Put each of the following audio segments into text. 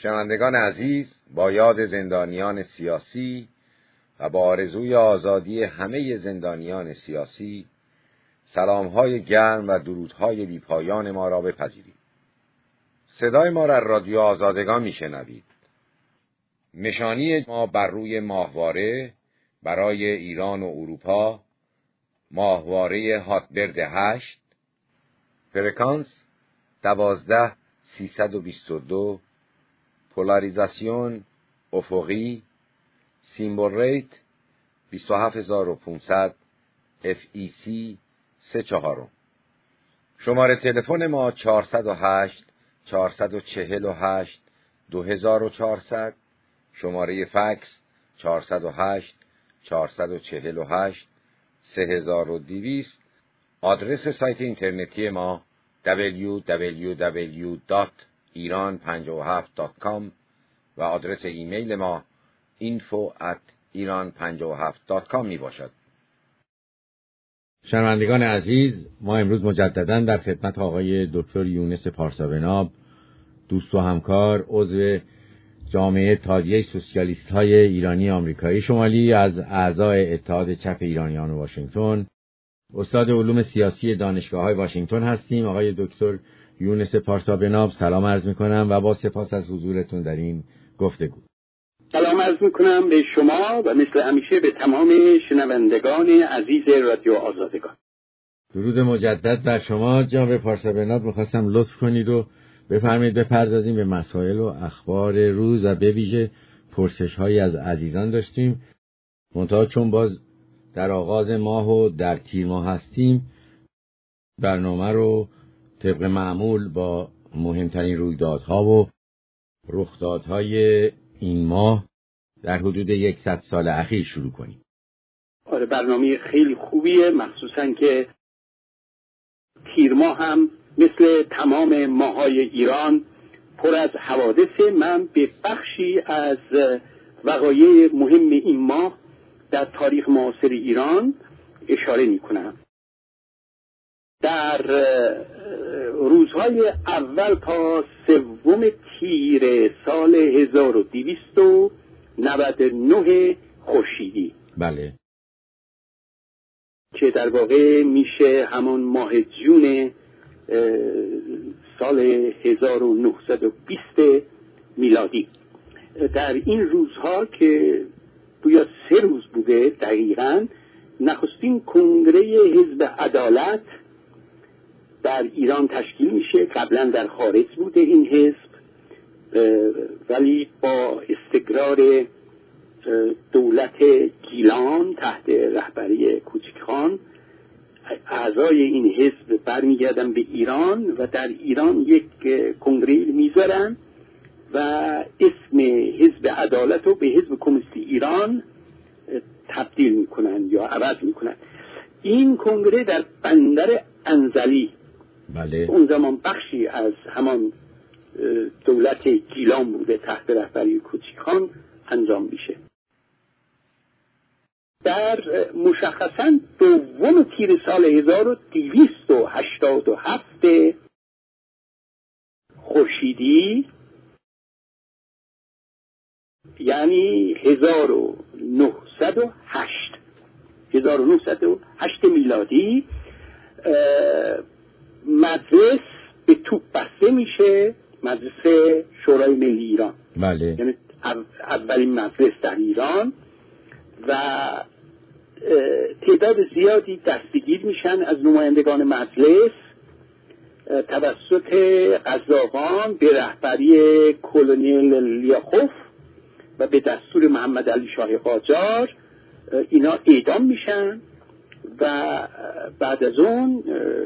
شنوندگان عزیز، با یاد زندانیان سیاسی و با آرزوی آزادی همه زندانیان سیاسی، سلام‌های گرم و درودهای بی‌پایان ما را بپذیرید. صدای ما را رادیو آزادگان میشنوید. نشانی ما بر روی ماهواره برای ایران و اروپا، ماهواره هاتبرد 8، فرکانس 12322، پولاریزاسیون افقی، سیمبل ریت 27500، FEC 34. شماره تلفن ما 408 448 2400، شماره فکس 408 448 3200. آدرس سایت اینترنتی ما www.iran57.com و آدرس ایمیل ما info@iran57.com می باشد. شنوندگان عزیز، ما امروز مجدداً در خدمت آقای دکتر یونس پارسابناب، دوست و همکار، عضو جامعه اتحادیه سوسیالیست‌های ایرانی آمریکایی شمالی از اعضای اتحاد چپ ایرانیان واشنگتن، استاد علوم سیاسی دانشگاه‌های واشنگتن هستیم. آقای دکتر یونس پارسابناب، سلام عرض می‌کنم و با سپاس از حضورتون در این گفتگو. سلام عرض می‌کنم به شما و مثل همیشه به تمام شنوندگان عزیز رادیو آزادگان. درود مجدد بر شما جناب پارسابناب. می‌خواستم لطف کنید و بفرمایید بپردازیم به مسائل و اخبار روز و به ویژه پرسش‌هایی از عزیزان داشتیم. منتها چون باز در آغاز ماه و در تیر ماه هستیم، برنامه رو طبق معمول با مهمترین رویدادها و رخدادهای این ماه در حدود 100 سال اخیر شروع کنیم. آره، برنامه خیلی خوبیه، مخصوصا که تیر ماه هم مثل تمام ماه‌های ایران پر از حوادث. من به بخشی از وقایع مهم این ماه در تاریخ معاصر ایران اشاره می‌کنم. در روزهای اول تا 3 تیر سال 1299 خورشیدی، بله، که در واقع میشه همان ماه جون سال 1920 میلادی، در این روزها که گویا 3 روز بوده دقیقاً، نخستین کنگره حزب عدالت در ایران تشکیل میشه. قبلا در خارج بوده این حزب، ولی با استقرار دولت گیلان تحت رهبری کوچکخان، اعضای این حزب برمیگردن به ایران و در ایران یک کنگره میذارن و اسم حزب عدالت رو به حزب کمونیستی ایران تبدیل میکنن یا عوض میکنن. این کنگره در بندر انزلی، بله، اون زمان بخشی از همان دولت گیلان بوده تحت رهبری کوچکخان، انجام میشه. در مشخصاً 2 تیر سال 1287 خورشیدی، یعنی 1908 میلادی، مجلس به توپ بسته میشه، مجلس شورای ملی ایران، بله، یعنی اولین مجلس در ایران، و تعداد زیادی دستگیر میشن از نمایندگان مجلس توسط قزاقان به رهبری کلونل لیاخوف و به دستور محمد علی شاه قاجار. اینا اعدام میشن و بعد از اون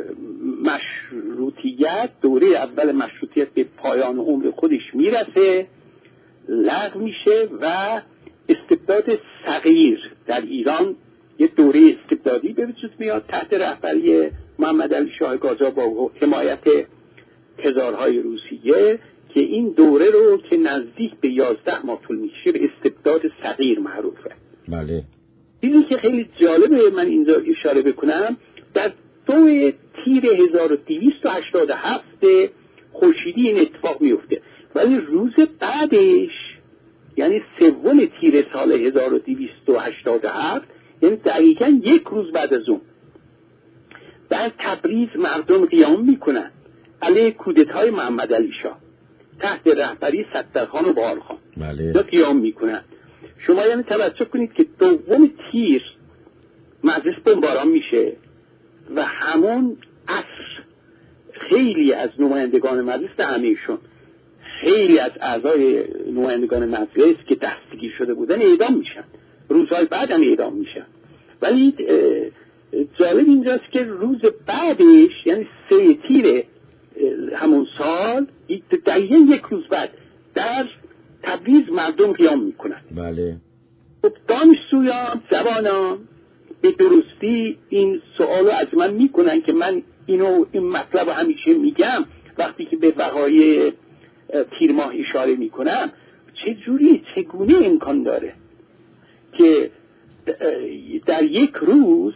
مشروطیت، دوره اول مشروطیت به پایان عمر خودش میرسه، لغو میشه و استبداد صغیر در ایران، یه دوره استبدادی به وجود میاد تحت رهبری محمد علی شاه قاجار با حمایت تزارهای روسیه، که این دوره رو که نزدیک به 11 ماه طول میشه به استبداد صغیر معروفه. بله. چیزی که خیلی جالبه من اینجا اشاره بکنم، در 2 تیر 1287 خورشیدی این اتفاق میفته ولی روز بعدش یعنی 3 تیر سال 1287 یعنی دقیقاً 1 روز بعد از اون در تبریز مردم قیام میکنن علیه کودتای محمد علی شاه تحت رهبری سترخان و بهارخان. بله. قیام میکنن. شما یعنی توجه کنید که 2 تیر مجلس بمباران میشه و همون عصر خیلی از نمایندگان مجلس به همهشون، خیلی از اعضای نمایندگان مجلس که دستگیر شده بودن اعدام میشن، روزهای بعد هم اعدام میشن. ولی جالب اینجاست که روز بعدش یعنی 3 تیر همون سال دقیقاً 1 روز بعد در تبریز مردم قیام میکنن. بله. خب دانشجویان، جوانان به درستی این سوالو از من میکنن که من این مطلب رو همیشه میگم وقتی که به وقایع تیر ماه اشاره میکنم، چگونه امکان داره که در 1 روز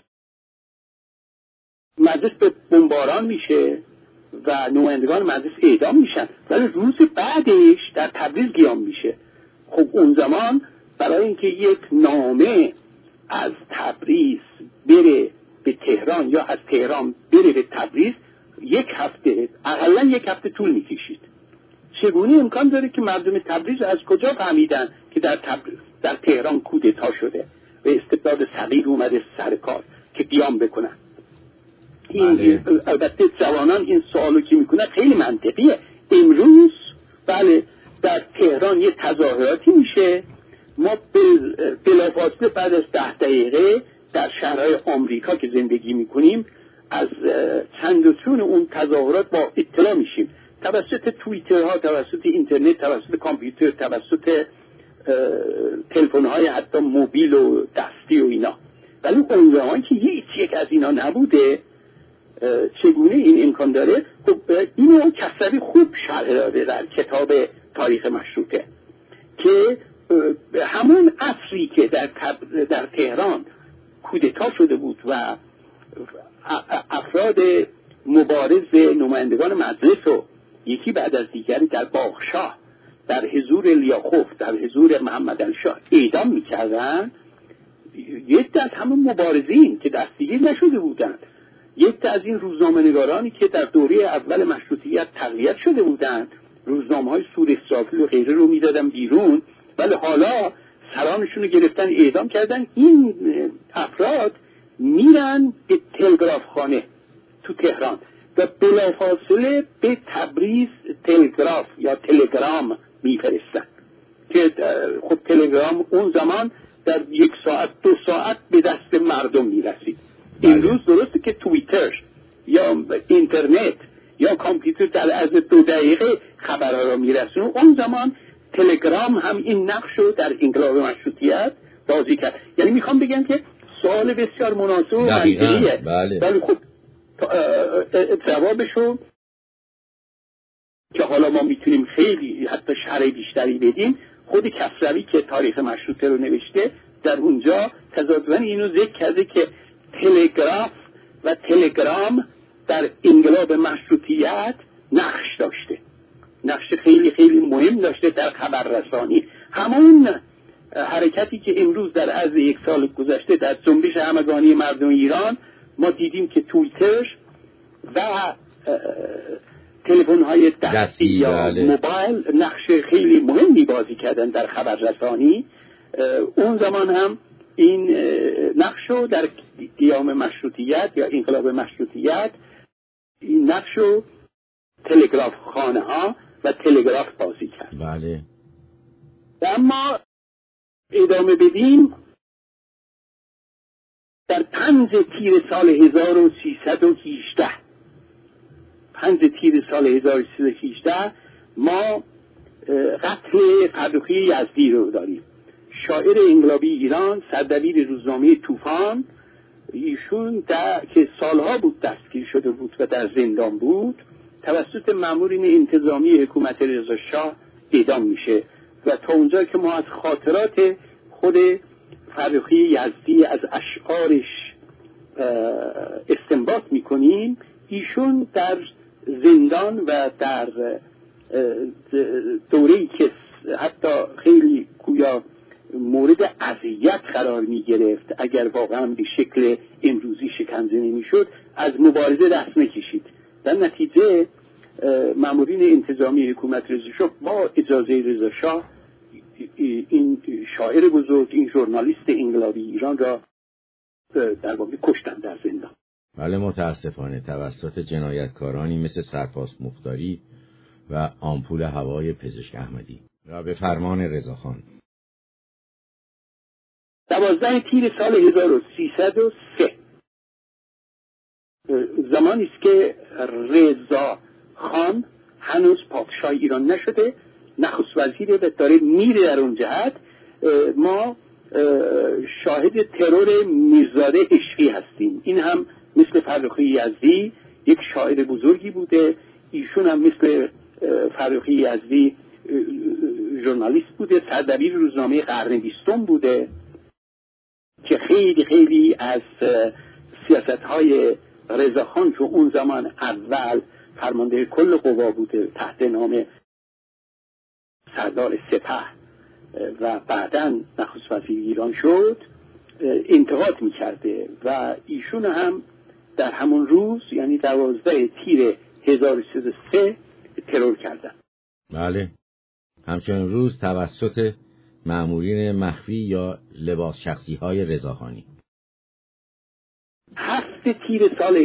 مجلس به بمباران میشه و نمایندگان مجلس اعدام میشن ولی روز بعدش در تبریز قیام میشه. خب اون زمان برای اینکه یک نامه از تبریز بره به تهران یا از تهران بره به تبریز 1 هفته، اقلا 1 هفته طول میکشید. چگونه امکان داره که مردم تبریز از کجا فهمیدن که در تهران کودتا شده و استبداد صغیر اومده سر کار که قیام بکنن؟ این البته جوانان این سوالو که میکنن خیلی منطقیه. امروز بله در تهران یه تظاهراتی میشه، ما بلافاصله بعد از 10 دقیقه در شهرهای آمریکا که زندگی میکنیم از چندتون اون تظاهرات با اطلاع میشیم، توسط توییترها، توسط اینترنت، توسط کامپیوتر، توسط تلفن‌های حتی موبیل و دستی و اینا. ولی اون زمان که یک از اینا نبوده، چگونه این امکان داره؟ خب اینو کسروی خوب شرح داده در کتاب تاریخ مشروطه که همون عصری که در تهران کودتا شده بود و افراد مبارز نمایندگان مجلس و یکی بعد از دیگری در باغشاه، در حضور لیاخوف، در حضور محمد علی شاه اعدام میکردن، یک از همون مبارزین که دستگیر نشده بودند، یک از این روزنامه‌نگارانی که در دوره اول مشروطیت تقویت شده بودند، روزنامه‌های سور اسرافیل و غیره رو میدادن بیرون ولی حالا سرانشون رو گرفتن اعدام کردن. این افراد میرن به تلگرافخانه تو تهران و بلافاصله به تبریز تلگراف یا تلگرام میفرستن که خب تلگرام اون زمان در 1 ساعت 2 ساعت به دست مردم میرسید. امروز درسته که توییتر یا اینترنت یا کامپیوتر در از 2 دقیقه خبرها را میرسونه، اون زمان تلگرام هم این نقش رو در انقلاب مشروطیت بازی کرد. یعنی میخوام بگم که سوال بسیار مناسب و منطقیه. ولی خب جوابشو که حالا ما میتونیم خیلی حتی شرح بیشتری بدیم، خود کسروی که تاریخ مشروطه رو نوشته در اونجا تضادن اینو ذکر کرده که تلگراف و تلگرام در انقلاب مشروطیت نقش داشته، نقش خیلی خیلی مهم داشته در خبررسانی. همون حرکتی که امروز در عرض 1 سال گذشته در جنبش همگانی مردم ایران ما دیدیم که توییتر و تلفن‌های دستی یا موبایل نقش خیلی مهمی بازی کردن در خبررسانی، اون زمان هم این نقشو در قیام مشروطیت یا انقلاب مشروطیت این نقشو تلگراف خانه ها و تلگراف بازی کرد. بله. اما ادامه بدیم، در 5 تیر سال 1318 ما قتل فرخی یزدی رو داریم، شاعر انقلابی ایران، سردبیر روزنامه طوفان. ایشون که سالها بود دستگیر شده بود و در زندان بود، توسط مامورین انتظامی حکومت رضا شاه اعدام میشه و تا اونجا که ما از خاطرات خود فرخی یزدی از اشعارش استنباط میکنیم، ایشون در زندان و در دوره‌ای که حتی خیلی گویا مورد اذیت قرار می گرفت، اگر واقعا به شکل امروزی شکنجه نمی شد، از مبارزه دست نکشید. در نتیجه مامورین انتظامی حکومت رضا شاه با اجازه رضا شاه این شاعر بزرگ، این ژورنالیست انقلابی ایران را در واقع کشتن در زندان. بله، متاسفانه توسط جنایتکارانی مثل سرپاس مختاری و آمپول هوای پزشک احمدی و به فرمان رضاخان. 12 تیر سال 1303 زمانی است که رضا خان هنوز پادشاه ایران نشده، نخست وزیره و داره میره در اون جهت. ما شاهد ترور میرزاده عشقی هستیم. این هم مثل فرخی یزدی یک شاعر بزرگی بوده، ایشون هم مثل فرخی یزدی ژورنالیست بوده، سردبیر روزنامه قرن 20 بوده که خیلی خیلی از سیاست‌های رضاخان که اون زمان اول فرمانده کل قوا بوده تحت نام سردار سپه و بعداً نخست وزیر ایران شد، انتقاد می‌کرده و ایشون هم در همون روز یعنی 12 تیر 1303 ترور کردن. بله، همچنین روز توسط مامورین مخفی یا لباس شخصی های رضاخانی. 7 تیر سال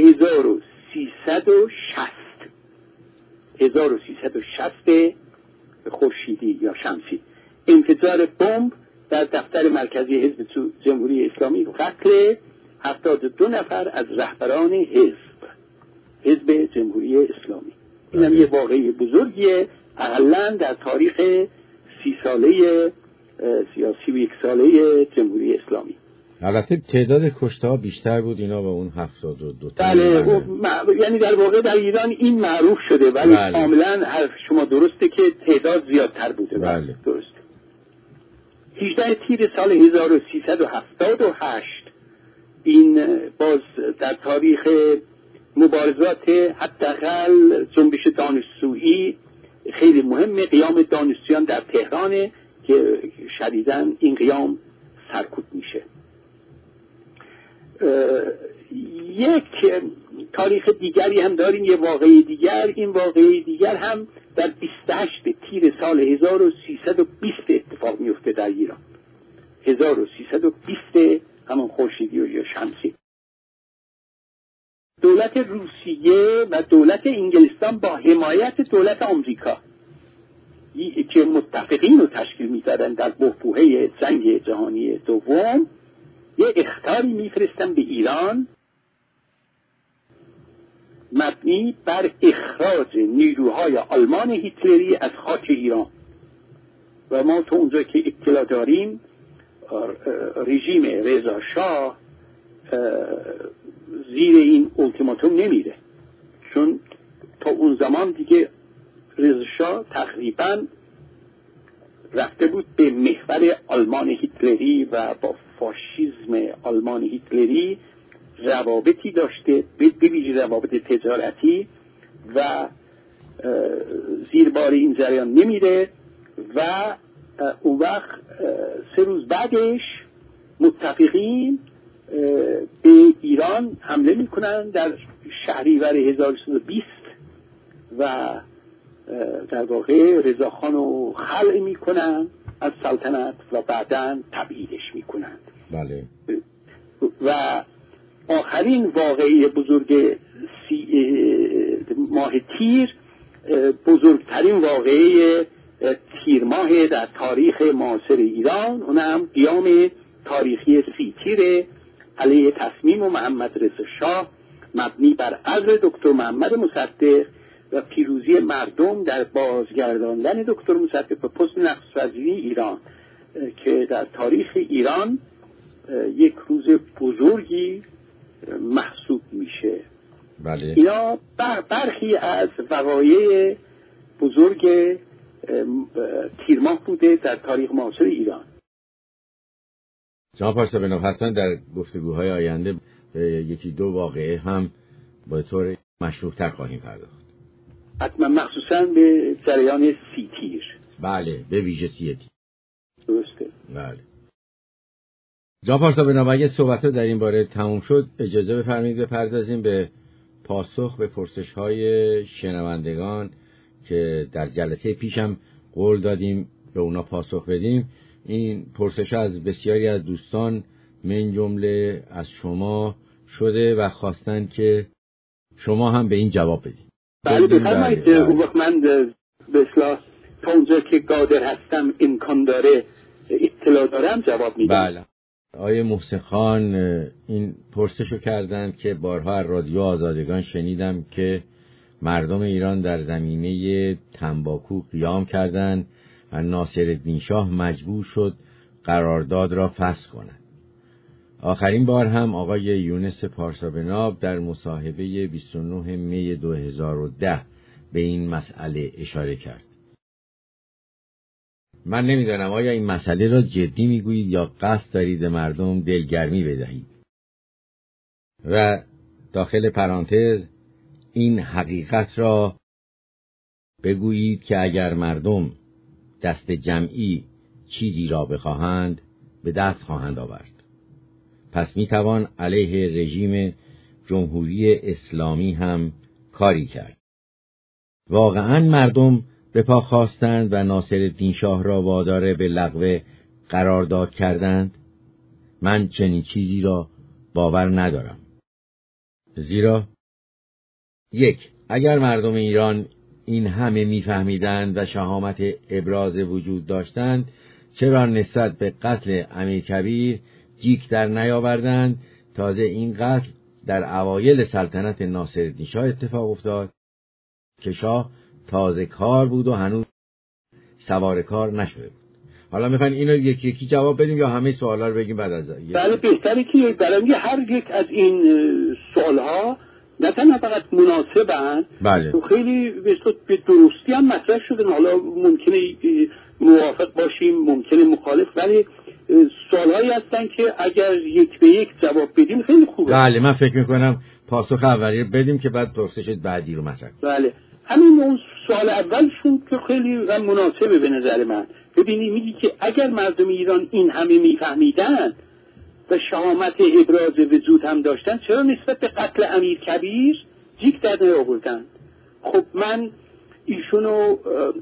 1360 خورشیدی یا شمسی، انفجار بمب در دفتر مرکزی حزب جمهوری اسلامی و قتل 72 نفر از رهبران حزب جمهوری اسلامی. این هم یه واقعی بزرگیه، اقلاً در تاریخ 30 ساله سیاسی و 1 ساله جمهوری اسلامی. البته تعداد کشته‌ها بیشتر بود اینا و اون 72 تا. بله، یعنی در واقع در ایران این معروف شده، ولی کاملا حرف شما درسته که تعداد زیادتر بوده. بله درسته. 18 تیر سال 1378 این باز در تاریخ مبارزات حداقل جنبش دانشجویی خیلی مهمه، قیام دانشجویان در تهران که شدیداً این قیام سرکوب میشه. یک تاریخ دیگری هم داریم، یه واقعی دیگر. این واقعی دیگر هم در 28 تیر سال 1320 اتفاق میفته در ایران. 1320 همون خورشیدی و یا شمسی. دولت روسیه و دولت انگلستان با حمایت دولت آمریکا که متفقین رو تشکیل می‌دادن در بحبوحه جنگ جهانی دوم، یه اخطاری میفرستن به ایران مبنی بر اخراج نیروهای آلمان هیتلری از خاک ایران. و ما تو اونجا که اطلاع داریم رژیم رضا شاه زیر این اولتیماتوم نمیره، چون تا اون زمان دیگه رضا شاه تقریبا رفته بود به محور آلمان هیتلری و با فاشیسم آلمان هیتلری روابطی داشته، به ویژه روابط تجارتی، و زیر بار این جریان نمیره. و اون وقت 3 روز بعدش متفقین به ایران حمله میکنن در شهریور 1320 و در واقع رضاخان رو خلع میکنن از سلطنت و بعداً تبعیدش میکنن. بله. و آخرین واقعی بزرگ ماه تیر، بزرگترین واقعی تیر ماه در تاریخ معاصر ایران، اونم قیام تاریخی 30 تیر علیه تصمیم محمد رضا شاه مبنی بر عزل دکتر محمد مصدق و پیروزی مردم در بازگرداندن دکتر مصدق به پست نخست وزیری ایران که در تاریخ ایران یک روز بزرگی محسوب میشه. بله. اینا برخی از وقایع بزرگ تیرماه بوده در تاریخ معاصر ایران. جناب پارسابنوف، حتما در گفتگوهای آینده به 1-2 واقعه هم با طور مشروح‌تر خواهیم پرداخت. حتما مخصوصا به جریان 30 تیر. بله، به ویژه 30 تیر. درسته. بله. جناب پارسابناب، اگه صحبت در این باره تموم شد اجازه بفرمایید بپردازیم به پاسخ به پرسش‌های شنوندگان که در جلسه پیشم قول دادیم به اونا پاسخ بدیم. این پرسش از بسیاری از دوستان من جمله از شما شده و خواستن که شما هم به این جواب بدید. بله بفرمایید. اون وقت من به اصطلاح تا اونجا که قادر هستم امکان داره اطلاع دارم جواب میدم. بله. آقای محسن خان این پرسشو کردند که بارها از رادیو آزادگان شنیدم که مردم ایران در زمینه تنباکو قیام کردند و ناصرالدین شاه مجبور شد قرارداد را فسخ کند. آخرین بار هم آقای یونس پارسابناب در مصاحبه 29 می 2010 به این مسئله اشاره کرد. من نمیدانم آیا این مسئله را جدی میگویید یا قصد دارید مردم دلگرمی بدهید. و داخل پرانتز این حقیقت را بگویید که اگر مردم دست جمعی چیزی را بخواهند به دست خواهند آورد. پس میتوان علیه رژیم جمهوری اسلامی هم کاری کرد. واقعا مردم به پا خواستند و ناصرالدین شاه را وادار به لغو قرارداد کردند؟ من چنین چیزی را باور ندارم. زیرا 1. اگر مردم ایران این همه میفهمیدند و شهامت ابراز وجود داشتند، چرا نسبت به قتل امیرکبیر جیک در نیاوردند؟ تازه این قتل در اوایل سلطنت ناصرالدین شاه اتفاق افتاد که شاه تازه کار بود و هنوز سوار کار نشده بود. حالا میخواین اینو یکی یکی جواب بدیم یا همه سوالا رو بگیم بعد از بله بهتره که برای هر یک از این سوالها نه تنها فقط مناسبن، بله. و خیلی به درستی هم مطرح شدن. حالا ممکنه موافق باشیم، ممکنه مخالف، ولی سوالهایی هستن که اگر یک به یک جواب بدیم خیلی خوبه. بله، من فکر میکنم پاسخ اولی رو بدیم که بعد پرسش بعدی رو مطرح کنیم. بله، همین اون سوال اولشون که خیلی مناسبه به نظر من. ببینی میگی که اگر مردم ایران این همه میفهمیدن و شهامت ابراز وجود هم داشتن، چرا نسبت به قتل امیرکبیر جیک در نیاوردن؟ خب من ایشونو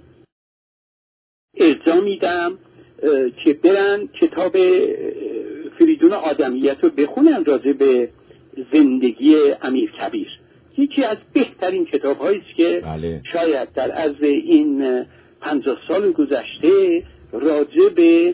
ارجاع میدم که برن کتاب فریدون آدمیت رو بخونن راجع به زندگی امیرکبیر. یکی از بهترین کتاب هایی است که بله. شاید در عرض این 50 سال گذشته راجع به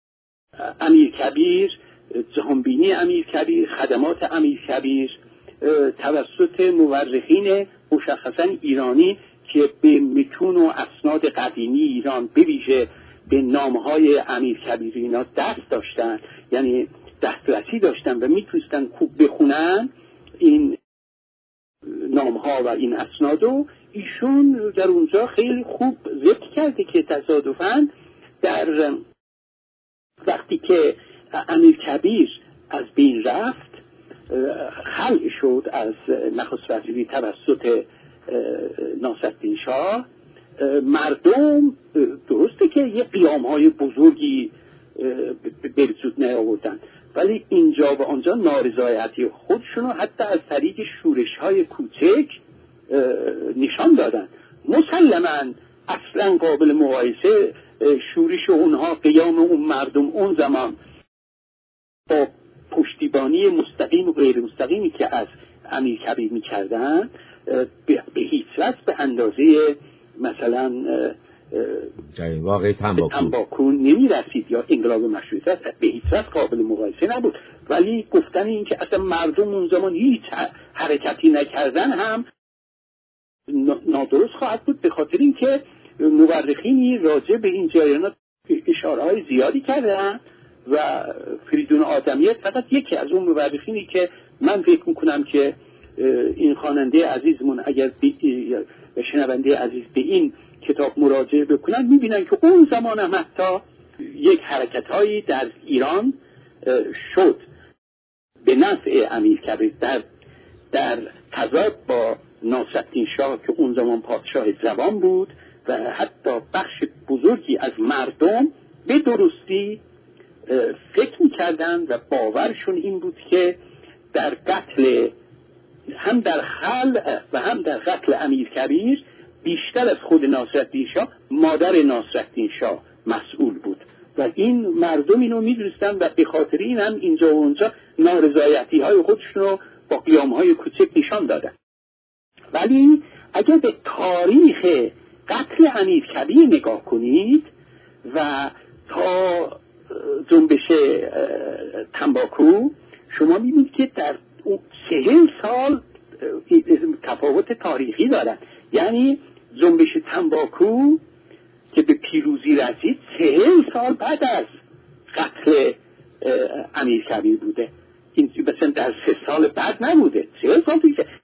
امیرکبیر، جهانبینی امیرکبیر، خدمات امیرکبیر توسط مورخین مشخصا ایرانی که به متون و اسناد قدیمی ایران به ویژه به نامهای امیرکبیر اینا دست داشتن، یعنی دسترسی داشتن و میتونستن خوب بخونن این نامها و این اسنادو، ایشون در اونجا خیلی خوب ذکر کرده که تصادفاً در وقتی که امیرکبیر از بین رفت، خلع شد از نخست وزیری توسط ناصرالدین شاه، مردم درسته که یه قیام‌های بزرگی به وجود نیاوردن، ولی اینجا و آنجا نارضایتی خودشونو حتی از طریق شورش‌های کوچک نشان دادن. مسلماً اصلا قابل مقایسه شورش اونها، قیام اون مردم اون زمان با پشتیبانی مستقیم و غیر مستقیمی که از امیرکبیر می‌کردن به هیچ وجه به اندازه مثلا واقعی تنباکو نمی‌رسید یا انقلاب مشروطیت، به هیچ وجه قابل مقایسه نبود. ولی گفتن این که اصلا مردم اون زمان هیچ حرکتی نکردن هم نادرست خواهد بود، به خاطر اینکه مورخینی راجع به این جریانات اشاره‌های زیادی کردن و فریدون آدمیت فقط یکی از اون مورخینی که من فکر میکنم که این خواننده عزیزمون اگر شنونده عزیز به این کتاب مراجعه بکنن میبینن که اون زمان هم حتی یک حرکت‌هایی در ایران شد به نفع امیرکبیر در تضاد با ناصرالدین شاه که اون زمان پادشاه جوان بود و حتی بخش بزرگی از مردم به درستی فکر می‌کردن و باورشون این بود که در قتل هم در خلع و هم در قتل امیرکبیر بیشتر از خود ناصرالدین شاه مادر ناصرالدین شاه مسئول بود و این مردم اینو می‌دونستن و به خاطر این هم اینجا و اونجا نارضایتی‌های خودشون رو با قیام‌های کوچک نشان دادن. ولی اگر به تاریخ قتل امیرکبیر نگاه کنید و تا جنبش تنباکو شما می‌بینید که در 40 سال تفاوت تاریخی دارن. یعنی جنبش تنباکو که به پیروزی رسید 40 سال بعد از قتل امیرکبیر بوده. این مثلا در 3 سال بعد نبوده، 40 سال پیش.